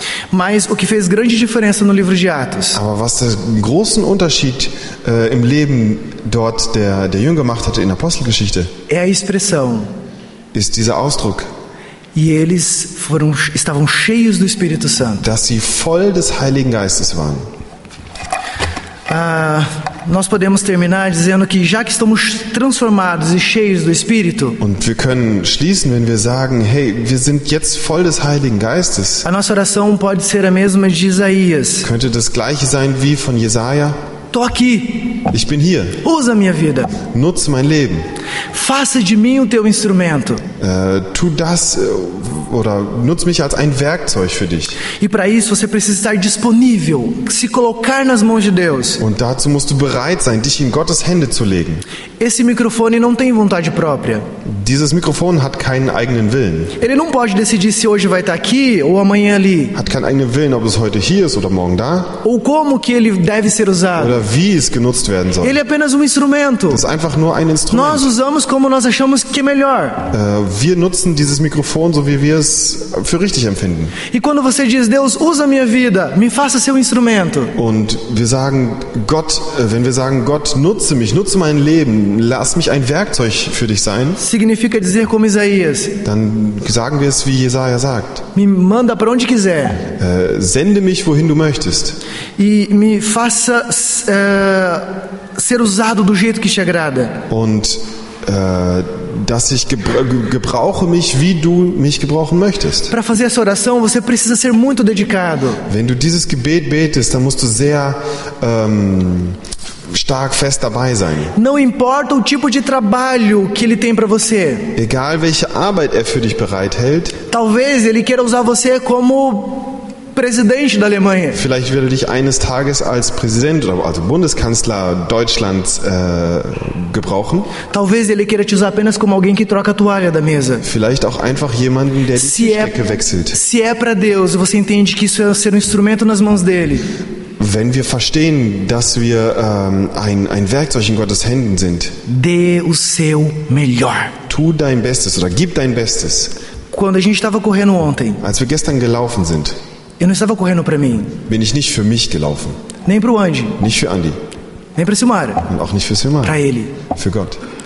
Mas o que fez grande diferença no livro de Atos Aber was den großen Unterschied äh, im Leben dort der, der Jünger gemacht hatte in der Apostelgeschichte, é a expressão: ist dieser Ausdruck, e eles foram, estavam cheios do Espírito Santo. dass sie voll des Heiligen Geistes waren. Ah, nós podemos terminar dizendo que já que estamos transformados e cheios do Espírito, Und wir können schließen, wenn wir sagen, hey, wir sind jetzt voll des Heiligen Geistes. a nossa oração pode ser a mesma de Isaías: Könnte das gleiche sein wie von Jesaja? tô aqui, Ich bin hier, usa a minha vida, nutze mein Leben. faça de mim o teu instrumento. Äh, tu das äh, oder nutz mich als ein Werkzeug für dich. E para isso você precisa estar disponível, se colocar nas mãos de Deus. Und dazu musst du bereit sein, dich in Gottes Hände zu legen. Esse microfone não tem vontade própria. Dieses Mikrofon hat keinen eigenen Willen. Ele não pode decidir se hoje vai estar aqui ou amanhã ali, Hat keinen eigenen Willen, ob es heute hier ist oder morgen da. ou como que ele deve ser usado. Oder wie es genutzt werden soll. Ele é apenas um instrumento. Das ist einfach nur ein Instrument. Nós usamos como nós achamos que é melhor. Äh, wir nutzen dieses Mikrofon, so wie wir es für richtig empfinden. E quando você diz: Deus, usa a minha vida, me faça seu instrumento, Und wir sagen, Gott, äh, wenn wir sagen, Gott, nutze mich, nutze mein Leben, lass mich ein Werkzeug für dich sein, significa dizer como Isaías: dann sagen wir es, wie Jesaja sagt. me manda para onde quiser Äh, sende mich, wohin du möchtest. e me faça eh, ser usado do jeito que te agrada. Und äh, dass ich gebra gebrauche mich, wie du mich gebrauchen möchtest. Para fazer essa oração, você precisa ser muito dedicado. Wenn du dieses Gebet betest, dann musst du sehr ähm, stark fest dabei sein. Não importa o tipo de trabalho que ele tem para você. Egal welche Arbeit er für dich bereithält, Talvez ele queira usar você como presidente da Alemanha. vielleicht wird er dich eines Tages als Präsident oder also Bundeskanzler Deutschlands äh, gebrauchen. Talvez ele queira te usar apenas como alguém que troca a toalha da mesa. Vielleicht auch einfach jemanden, der die Se é, Tischdecke wechselt. se é para Deus e você entende que isso é ser um instrumento nas mãos dele, Wenn wir verstehen, dass wir ähm, ein, ein Werkzeug in Gottes Händen sind, dê o seu melhor. tu dein Bestes oder gib dein Bestes. Quando a gente estava correndo ontem, Als wir gestern gelaufen sind, eu não estava correndo para mim, bin ich nicht für mich gelaufen, nem para o Andy, nicht für Andi nem para Silmara, und auch nicht für Silmar, para ele. für Gott.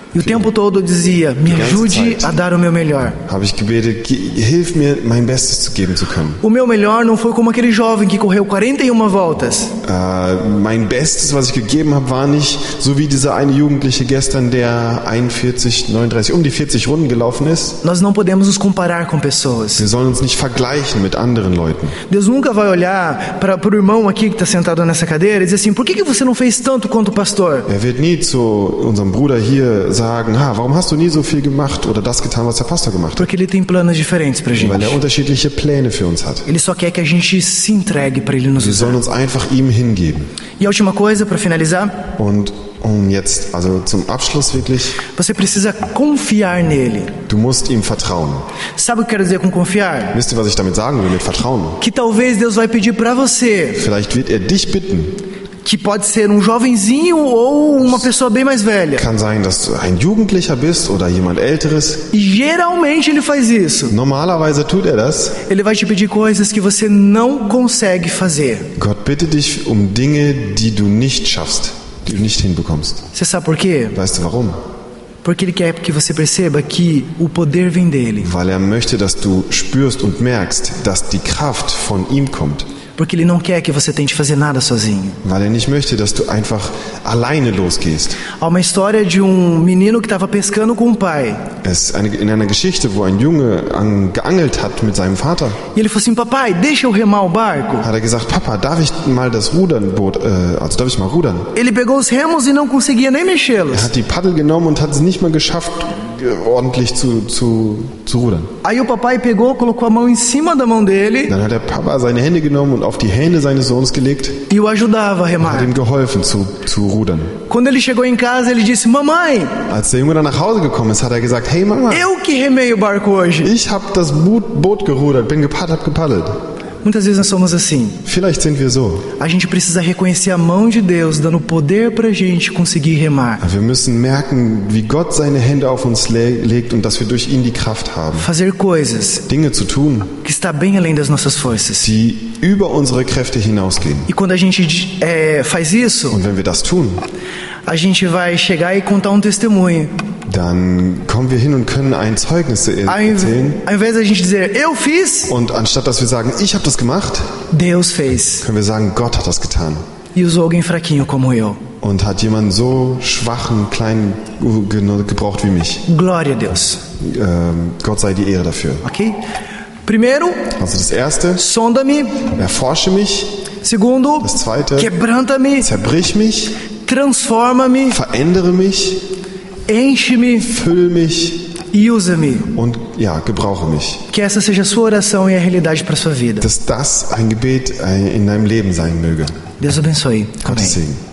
E o tempo todo eu dizia, me ganze ajude Zeit. a dar o meu melhor. Habe ich gebetet, "Ge- hilf mir, mein Bestes zu geben zu können. O meu melhor não foi como aquele jovem que correu quarenta e uma voltas. Äh, mein Bestes, was ich gegeben habe, war nicht so wie dieser eine Jugendliche gestern, der einundvierzig, neununddreißig, um die vierzig Runden gelaufen ist. Nós não podemos nos comparar com pessoas. Wir sollen uns nicht vergleichen mit anderen Leuten. Deus nunca vai olhar para o irmão aqui que está sentado nessa cadeira e dizer assim, por que, que você não fez tanto quanto o pastor? Er wird nie zu unserem Bruder hier sagen, ha, warum hast du nie so viel gemacht oder das getan, was der Pastor gemacht hat? Porque ele tem planos diferentes pra gente. Weil er unterschiedliche Pläne für uns hat. Ele só quer que a gente se entregue para ele nos Wir usar. sollen uns einfach ihm hingeben. E a última coisa, para finalizar, Und um jetzt, also zum Abschluss wirklich, você precisa confiar nele. du musst ihm vertrauen. Sabe o que eu quero dizer com confiar? Wisst ihr, was ich damit sagen will mit Vertrauen? Que talvez Deus vai pedir para você, Vielleicht wird er dich bitten. que pode ser um jovenzinho ou uma pessoa bem mais velha. Kann sein, dass du ein Jugendlicher bist oder jemand Älteres. E geralmente ele faz isso. Normalerweise tut er das. Ele vai te pedir coisas que você não consegue fazer. Gott bittet dich um Dinge, die du nicht schaffst, die du nicht hinbekommst. Você sabe por quê? Weißt du warum? Porque ele quer que você perceba que o poder vem dele. Weil er möchte, dass du spürst und merkst, dass die Kraft von ihm kommt. Porque ele não quer que você tente fazer nada sozinho. Weil er nicht möchte, dass du einfach alleine losgehst. Há uma história de um menino que estava pescando com o pai. Es ist eine, in einer Geschichte, wo ein Junge an, geangelt hat mit seinem Vater, E ele falou assim, papai, deixa eu remar o barco. hat er gesagt, Papa, darf ich mal das Rudernboot, äh, also darf ich mal rudern? Ele pegou os remos e não conseguia nem Er mexê-los. hat die Paddel genommen und hat es nicht mal geschafft, äh, ordentlich zu, zu, zu rudern. Aí o papai pegou, colocou a mão em cima da mão dele Dann hat der Papa seine Hände genommen und auf die Hände seines Sohnes gelegt, e o ajudava a hat remar. ihm geholfen zu, zu rudern. Quando ele chegou em casa, ele disse, mamãe, Als der Junge dann nach Hause gekommen ist, hat er gesagt, hey Mama, eu que remei o barco hoje. ich habe das Boot, Boot gerudert, bin gepaddelt, hab gepaddelt. Muitas vezes nós somos assim. Vielleicht sind wir so. A gente precisa reconhecer a mão de Deus, dando poder pra gente conseguir remar. Wir müssen merken, wie Gott seine Hände auf uns le legt und dass wir durch ihn die Kraft haben, Fazer coisas Dinge zu tun, que está bem além das nossas forças. die über unsere Kräfte hinausgehen. E quando a gente é, faz isso, Und wenn wir das tun, a gente vai chegar e contar um testemunho. dann kommen wir hin und können ein Zeugnis er- Ao, inv erzählen. ao invés da gente dizer, eu fiz, Und anstatt dass wir sagen, ich habe das gemacht, Deus fez. können wir sagen, Gott hat das getan. E usou alguém fraquinho como eu. Und hat jemanden so schwachen, kleinen ge- gebraucht wie mich. Glória a Deus. Ähm, Gott sei die Ehre dafür. Ok? Primeiro, Also das Erste, sonda-me. erforsche mich. Segundo, Das Zweite, quebranta-me. zerbrich mich, Transforma-me. verändere mich, Enche-me füll mich e usa-me. und ja, gebrauche mich. Que essa seja a sua oração e a realidade para sua vida. Dass das ein Gebet äh, in deinem Leben sein möge. Deus abençoe. Gottes Amém. Segen.